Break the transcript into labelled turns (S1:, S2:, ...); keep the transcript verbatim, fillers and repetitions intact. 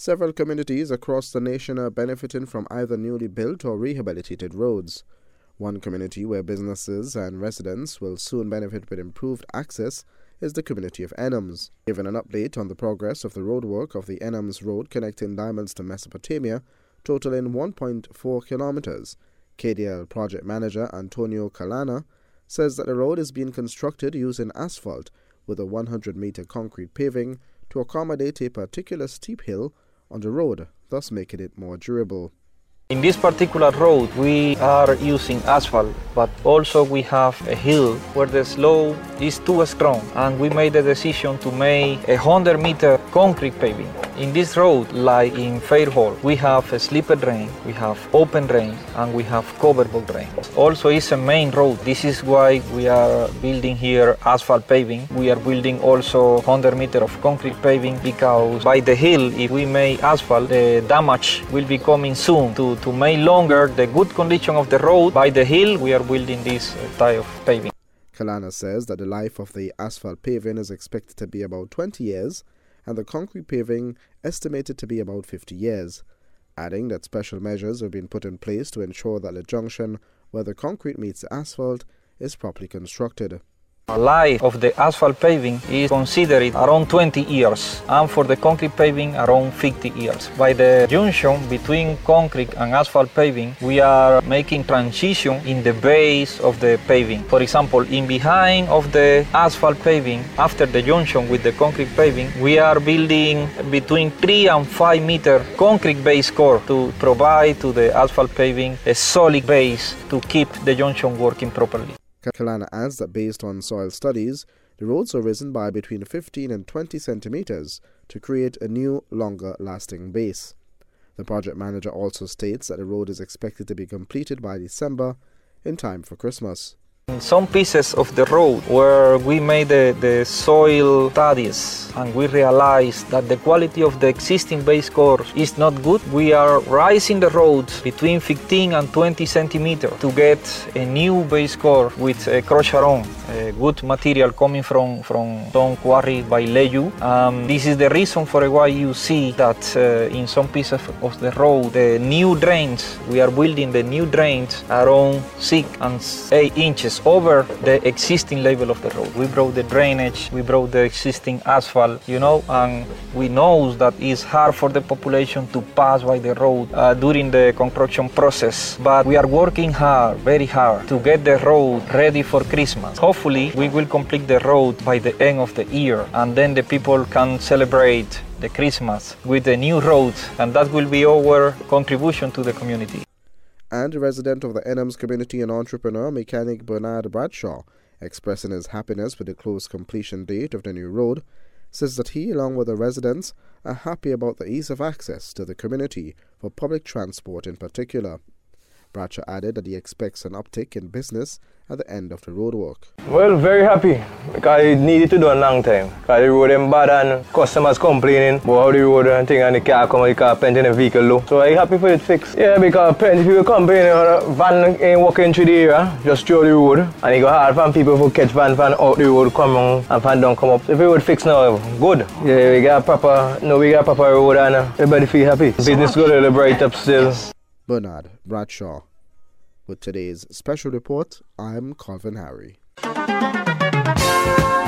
S1: Several communities across the nation are benefiting from either newly built or rehabilitated roads. One community where businesses and residents will soon benefit with improved access is the community of Enums. Given an update on the progress of the roadwork of the Enums Road connecting Diamonds to Mesopotamia, totaling one point four kilometers, K D L project manager Antonio Calana says that the road is being constructed using asphalt with a one hundred meter concrete paving to accommodate a particular steep hill on the road, thus making it more durable.
S2: In this particular road we are using asphalt, but also we have a hill where the slope is too strong, and we made the decision to make a one hundred meter concrete paving. In this road, like in Fairhall, we have a slipper drain, we have open drain, and we have coverable drain. Also, it's a main road. This is why we are building here asphalt paving. We are building also one hundred meter of concrete paving, because by the hill, if we make asphalt, the damage will be coming soon. To, to make longer the good condition of the road, by the hill, we are building this type of paving.
S1: Calana says that the life of the asphalt paving is expected to be about twenty years, and the concrete paving estimated to be about fifty years, adding that special measures have been put in place to ensure that the junction where the concrete meets the asphalt is properly constructed.
S2: The life of the asphalt paving is considered around twenty years, and for the concrete paving around fifty years. By the junction between concrete and asphalt paving, we are making transition in the base of the paving. For example, in behind of the asphalt paving, after the junction with the concrete paving, we are building between three and five meter concrete base core to provide to the asphalt paving a solid base to keep the junction working properly.
S1: Calana adds that based on soil studies, the roads are risen by between fifteen and twenty centimeters to create a new, longer-lasting base. The project manager also states that the road is expected to be completed by December, in time for Christmas.
S2: In some pieces of the road where we made the, the soil studies and we realized that the quality of the existing base core is not good, we are raising the road between fifteen and twenty centimeters to get a new base core with a crushed iron, a good material coming from, from stone quarry by Leju. Um, this is the reason for why you see that uh, in some pieces of the road, the new drains, we are building the new drains around six and eight inches over the existing level of the road. We brought the drainage, we brought the existing asphalt, you know, and we know that it's hard for the population to pass by the road uh, during the construction process. But we are working hard, very hard, to get the road ready for Christmas. Hopefully, we will complete the road by the end of the year, and then the people can celebrate the Christmas with the new road, and that will be our contribution to the community.
S1: And a resident of the Enums community and entrepreneur, mechanic Bernard Bradshaw, expressing his happiness with the close completion date of the new road, says that he, along with the residents, are happy about the ease of access to the community for public transport in particular. Bradshaw added that he expects an uptick in business at the end of the roadwork.
S3: Well, very happy, because it needed to do a long time. Because the road is bad and customers complaining about how the road and thing, and the car come, the car paint in the vehicle low. So I'm happy for it fixed. Yeah, because plenty people complaining, uh, van ain't walking through the area, just through the road. And it go hard for people to catch van van out the road, come on, and van down come up. So if the road fixed now, good. Yeah, we got proper, no, we got proper road, and uh, everybody feel happy. Business go a little bright up still.
S1: Bernard Bradshaw. With today's special report, I'm Calvin Harry.